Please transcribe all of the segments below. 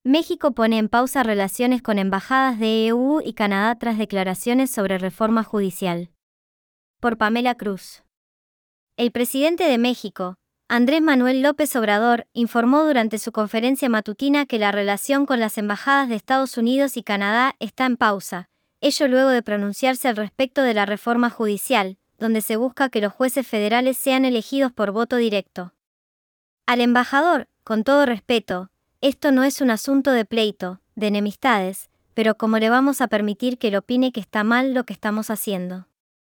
México pone en pausa relaciones con embajadas de EU y Canadá tras declaraciones sobre reforma judicial. Por Pamela Cruz. El presidente de México, Andrés Manuel López Obrador, informó durante su conferencia matutina que la relación con las embajadas de Estados Unidos y Canadá está en pausa, ello luego de pronunciarse al respecto de la reforma judicial, donde se busca que los jueces federales sean elegidos por voto directo. Al embajador, con todo respeto, esto no es un asunto de pleito, de enemistades, pero ¿cómo le vamos a permitir que él opine que está mal lo que estamos haciendo?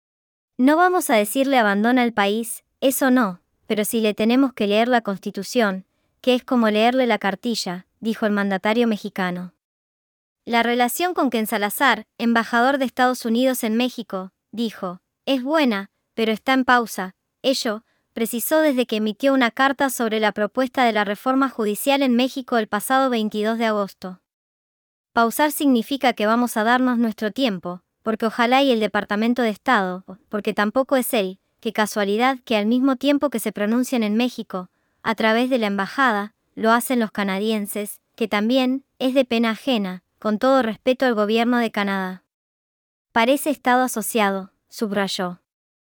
No vamos a decirle abandona el país, eso no, pero sí le tenemos que leer la Constitución, que es como leerle la cartilla, dijo el mandatario mexicano. La relación con Ken Salazar, embajador de Estados Unidos en México, dijo, es buena, pero está en pausa, ello, precisó desde que emitió una carta sobre la propuesta de la reforma judicial en México el pasado 22 de agosto. Pausar significa que vamos a darnos nuestro tiempo, porque ojalá y el Departamento de Estado, porque tampoco es él, qué casualidad que al mismo tiempo que se pronuncian en México, a través de la embajada, lo hacen los canadienses, que también, es de pena ajena, con todo respeto al gobierno de Canadá. Parece Estado asociado, subrayó.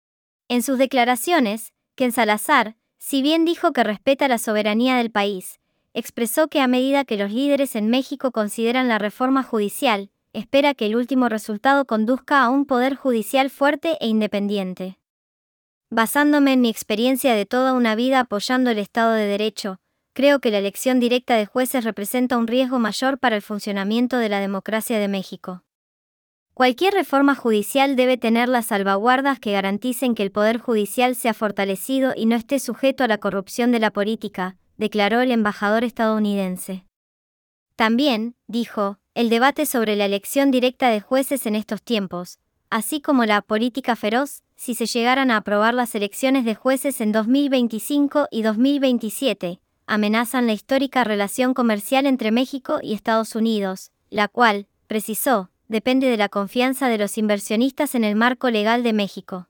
En sus declaraciones, Ken Salazar, si bien dijo que respeta la soberanía del país, expresó que a medida que los líderes en México consideran la reforma judicial, espera que el último resultado conduzca a un poder judicial fuerte e independiente. Basándome en mi experiencia de toda una vida apoyando el Estado de Derecho, creo que la elección directa de jueces representa un riesgo mayor para el funcionamiento de la democracia de México. Cualquier reforma judicial debe tener las salvaguardas que garanticen que el poder judicial sea fortalecido y no esté sujeto a la corrupción de la política, declaró el embajador estadounidense. También, dijo, el debate sobre la elección directa de jueces en estos tiempos, así como la política feroz, si se llegaran a aprobar las elecciones de jueces en 2025 y 2027, amenazan la histórica relación comercial entre México y Estados Unidos, la cual, precisó, depende de la confianza de los inversionistas en el marco legal de México.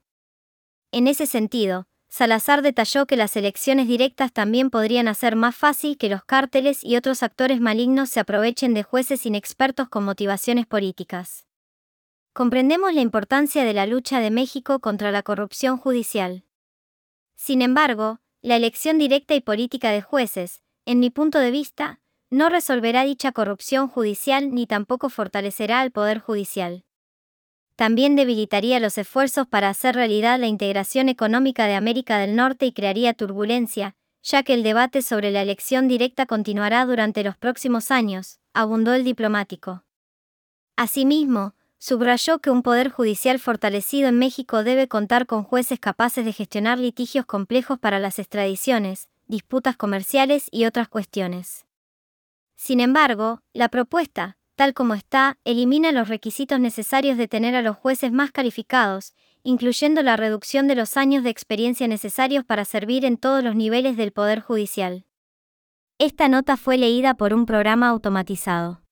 En ese sentido, Salazar detalló que las elecciones directas también podrían hacer más fácil que los cárteles y otros actores malignos se aprovechen de jueces inexpertos con motivaciones políticas. Comprendemos la importancia de la lucha de México contra la corrupción judicial. Sin embargo, la elección directa y política de jueces, en mi punto de vista, no resolverá dicha corrupción judicial ni tampoco fortalecerá al Poder Judicial. También debilitaría los esfuerzos para hacer realidad la integración económica de América del Norte y crearía turbulencia, ya que el debate sobre la elección directa continuará durante los próximos años, abundó el diplomático. Asimismo, subrayó que un poder judicial fortalecido en México debe contar con jueces capaces de gestionar litigios complejos para las extradiciones, disputas comerciales y otras cuestiones. Sin embargo, la propuesta, tal como está, elimina los requisitos necesarios de tener a los jueces más calificados, incluyendo la reducción de los años de experiencia necesarios para servir en todos los niveles del Poder Judicial. Esta nota fue leída por un programa automatizado.